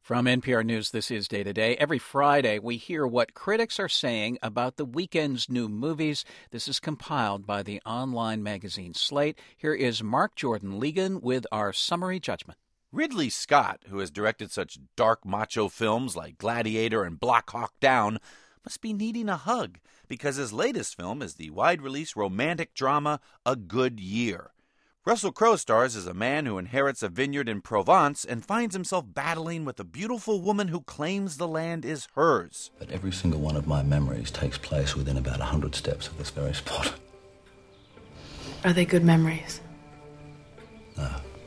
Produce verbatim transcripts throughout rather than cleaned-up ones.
From N P R News, this is Day to Day. Every Friday, we hear what critics are saying about the weekend's new movies. This is compiled by the online magazine Slate. Here is Mark Jordan Ligon with our summary judgment. Ridley Scott, who has directed such dark macho films like Gladiator and Black Hawk Down, must be needing a hug because his latest film is the wide-release romantic drama A Good Year. Russell Crowe stars as a man who inherits a vineyard in Provence and finds himself battling with a beautiful woman who claims the land is hers. But every single one of my memories takes place within about a hundred steps of this very spot. Are they good memories? No.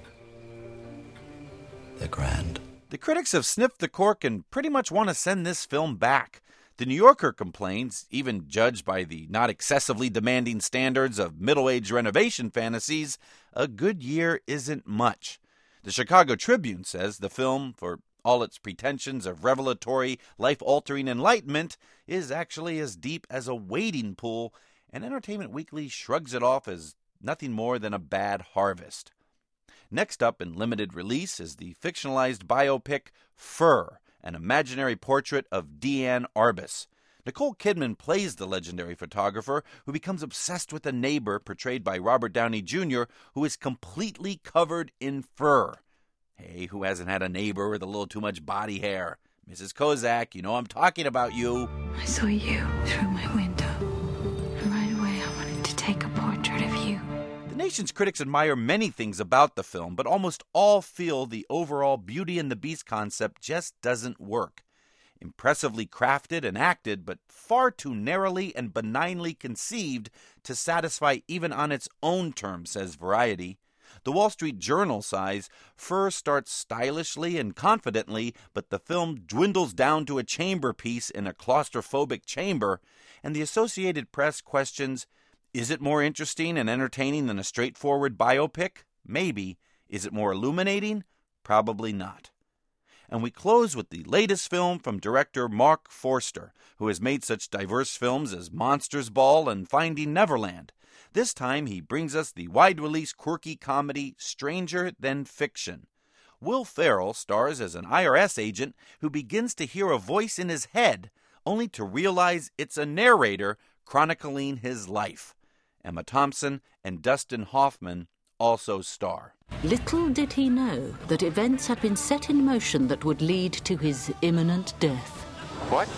They're grand. The critics have sniffed the cork and pretty much want to send this film back. The New Yorker complains, even judged by the not excessively demanding standards of middle-aged renovation fantasies, A Good Year isn't much. The Chicago Tribune says the film, for all its pretensions of revelatory, life-altering enlightenment, is actually as deep as a wading pool, and Entertainment Weekly shrugs it off as nothing more than a bad harvest. Next up in limited release is the fictionalized biopic Fur, an imaginary portrait of Deanne Arbus. Nicole Kidman plays the legendary photographer who becomes obsessed with a neighbor portrayed by Robert Downey Junior who is completely covered in fur. Hey, who hasn't had a neighbor with a little too much body hair? Missus Kozak, you know I'm talking about you. I saw you through my window, and right away I wanted to take a portrait of you. The nation's critics admire many things about the film, but almost all feel the overall Beauty and the Beast concept just doesn't work. Impressively crafted and acted, but far too narrowly and benignly conceived to satisfy even on its own terms, says Variety. The Wall Street Journal sighs, Fur starts stylishly and confidently, but the film dwindles down to a chamber piece in a claustrophobic chamber, and the Associated Press questions, is it more interesting and entertaining than a straightforward biopic? Maybe. Is it more illuminating? Probably not. And we close with the latest film from director Mark Forster, who has made such diverse films as Monsters Ball and Finding Neverland. This time he brings us the wide-release quirky comedy Stranger Than Fiction. Will Ferrell stars as an I R S agent who begins to hear a voice in his head, only to realize it's a narrator chronicling his life. Emma Thompson and Dustin Hoffman also star. Little did he know that events had been set in motion that would lead to his imminent death. What?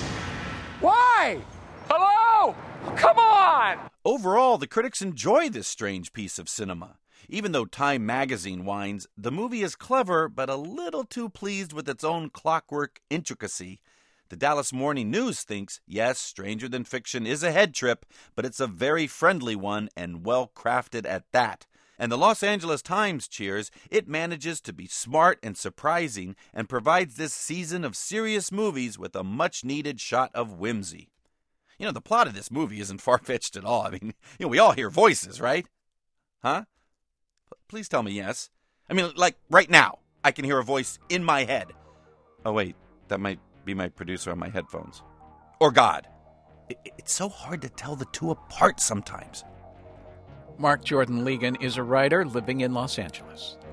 Why? Hello? Come on! Overall, the critics enjoy this strange piece of cinema. Even though Time magazine whines, the movie is clever but a little too pleased with its own clockwork intricacy. The Dallas Morning News thinks, yes, Stranger Than Fiction is a head trip, but it's a very friendly one and well-crafted at that. And the Los Angeles Times cheers, it manages to be smart and surprising and provides this season of serious movies with a much-needed shot of whimsy. You know, the plot of this movie isn't far-fetched at all. I mean, you know, we all hear voices, right? Huh? P- please tell me yes. I mean, like, right now, I can hear a voice in my head. Oh, wait, that might be my producer on my headphones. Or God. It, it's so hard to tell the two apart sometimes. Mark Jordan Ligon is a writer living in Los Angeles.